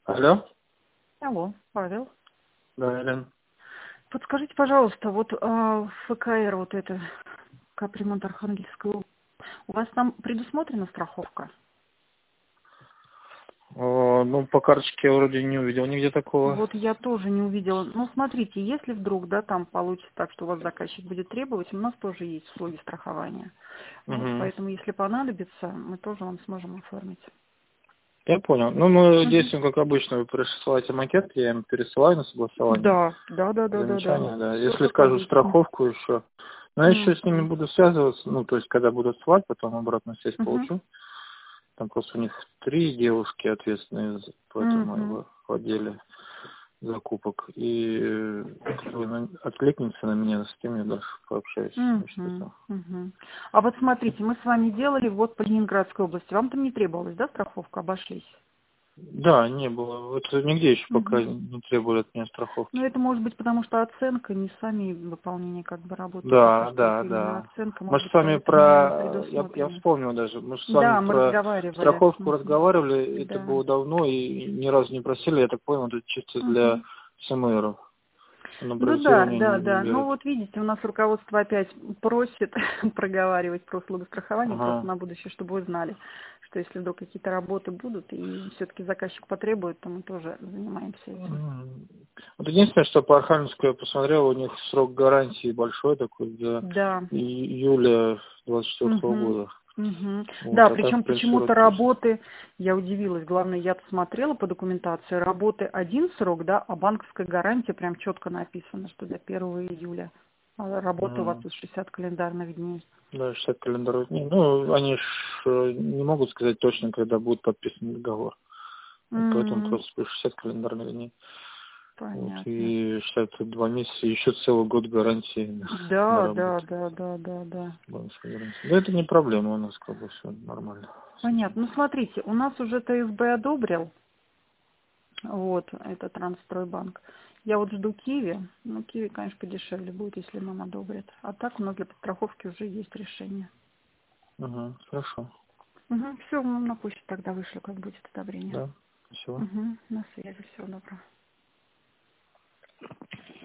Алло? Алло, Павел. Да, Элен. Подскажите, пожалуйста, вот ФКР, вот это, капремонт Архангельской области, у вас там предусмотрена страховка? Ну, по карточке я вроде не увидел нигде такого. Вот я тоже не увидела. Ну, смотрите, если вдруг, да, там получится так, что у вас заказчик будет требовать, у нас тоже есть услуги страхования. Вот, Угу. поэтому, если понадобится, мы тоже вам сможем оформить. Я понял. Ну, мы Мгм. действуем как обычно. Вы присылаете макет, я им пересылаю на согласование. Да, да, да, да, да, да. Замечание, да. Все Если как скажут обычно. страховку еще. Но я еще с ними Мгм. буду связываться. Ну, то есть, когда буду отсылать, потом обратно связь Мгм. получу. Там просто у них 3 девушки ответственные по Мгм. этому в отделе закупок. И кто откликнется на меня, с кем я дальше пообщаюсь. Значит, Мгм, это. мгм. А вот смотрите, мы с вами делали вот по Ленинградской области. Вам там не требовалась, да, страховка? Обошлись? Да, не было. Вот нигде еще пока Мгм. не требовали от меня Ну, страховки. это может быть потому, что оценка, не сами выполнение как бы работы. Пока Да, что вот да, именно да. оценка, Мы может же быть, с вами поэтому не про... Я предусмотрена. вспомнил даже. Мы же с вами Да, мы про разговаривали. страховку Мгм. разговаривали. Это Да. было давно и ни разу не просили. Я так понял, это чисто для Мгм. СМРов. На Ну да, проектирование да, не да. Ну берут. вот видите, у нас руководство опять просит проговаривать про услугу страхования, просто Ага. на будущее, чтобы вы знали, что если вдруг какие-то работы будут и все-таки заказчик потребует, то мы тоже занимаемся этим. Вот единственное, что по Архангельску я посмотрел, у них срок гарантии большой такой до Да. июля 24 Мгм. года. Мгм. Вот, Да, а так, в причем принципе, почему-то вроде есть. работы, я удивилась, главное, я смотрела по документации, работы один срок, да, а банковская гарантия прям четко написано, что до 1 июля. А работа у вас тут 60 календарных дней. Да, 60 календарных дней. Ну, они ж не могут сказать точно, когда будет подписан договор. Вот поэтому М, просто пишут 60 календарных дней. Вот, Понятно. и 62 месяца, еще целый год гарантии на Да, да, работу. да, да, да, да. Банковской гарантии. Да это не проблема, у нас как бы все нормально с этим. Понятно. Ну, смотрите, у нас уже ТСБ одобрил, вот, это Трансстройбанк. Я вот жду Киви. Ну, Киви, конечно, подешевле будет, если нам одобрят. А так у нас для подстраховки уже есть решение. Угу, хорошо. Угу, все, на почту тогда вышлю, как будет одобрение. Да, спасибо. Угу, на связи, всего доброго.